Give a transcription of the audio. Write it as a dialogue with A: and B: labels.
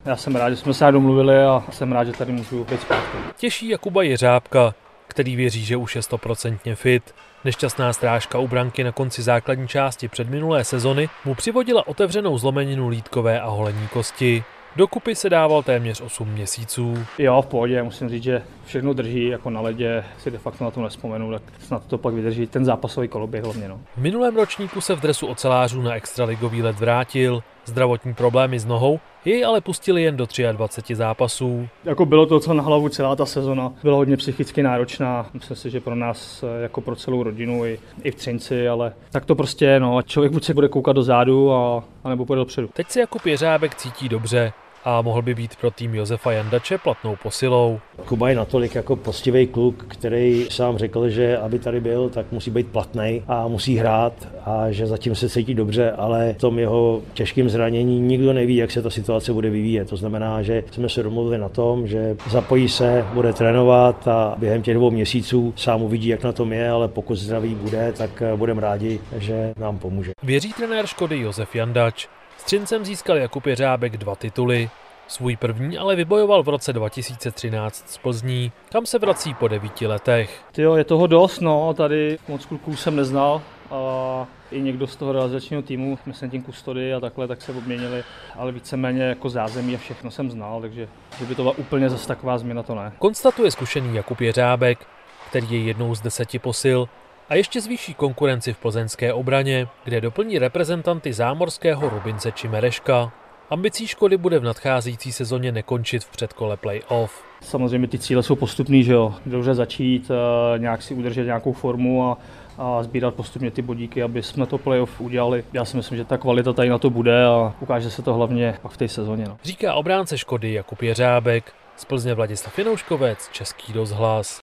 A: Já jsem rád, že jsme se domluvili a jsem rád, že tady můžu být zpátky.
B: Těší Jakuba Jeřábka, který věří, že už je 100% fit. Nešťastná strážka u branky na konci základní části předminulé sezony mu přivodila otevřenou zlomeninu lítkové a holenní kosti. Dokupy se dával téměř 8 měsíců.
A: Jo, v pohodě, musím říct, že všechno drží, jako na ledě, si de facto na to nevzpomenu, tak snad to pak vydrží ten zápasový koloběh hlavně. No.
B: V minulém ročníku se v dresu ocelářů na extraligový led vrátil. Zdravotní problémy s nohou jej ale pustili jen do 23 zápasů.
A: Jako bylo to, co na hlavu celá ta sezona. Byla hodně psychicky náročná, myslím si, že pro nás, jako pro celou rodinu i v Třinci, ale tak to prostě je, no. Člověk buď se bude koukat dozadu, anebo půjde dopředu.
B: Teď se Jakub Jeřábek cítí dobře a mohl by být pro tým Josefa Jandače platnou posilou.
C: Kuba je natolik jako poctivý kluk, který sám řekl, že aby tady byl, tak musí být platnej a musí hrát a že zatím se cítí dobře, ale v tom jeho těžkém zranění nikdo neví, jak se ta situace bude vyvíjet. To znamená, že jsme se domluvili na tom, že zapojí se, bude trénovat a během těch 2 měsíců sám uvidí, jak na tom je, ale pokud zdravý bude, tak budeme rádi, že nám pomůže.
B: Věří trenér Škody Josef Jandač. S Třincem získal Jakub Jeřábek 2 tituly. Svůj první ale vybojoval v roce 2013 z Plzní, kam se vrací po 9 letech.
A: Tyjo, je toho dost, no, tady moc kluků jsem neznal a i někdo z toho realizačního týmu, myslím tím Kustody a takhle, tak se obměnili, ale víceméně jako zázemí a všechno jsem znal, takže že by to byla úplně zase taková změna, to ne.
B: Konstatuje zkušený Jakub Jeřábek, který je jednou z 10 posil a ještě zvýší konkurenci v plzeňské obraně, kde doplní reprezentanty zámořského Rubince či Mereška. Ambicí Škody bude v nadcházející sezóně nekončit v předkole play-off.
A: Samozřejmě ty cíle jsou postupný, že jo. Dobře začít, nějak si udržet nějakou formu a sbírat postupně ty bodíky, aby jsme to play-off udělali. Já si myslím, že ta kvalita tady na to bude a ukáže se to hlavně pak v té sezóně. No.
B: Říká obránce Škody Jakub Jeřábek, z Plzně Vladislav Janouškovec, Český rozhlas.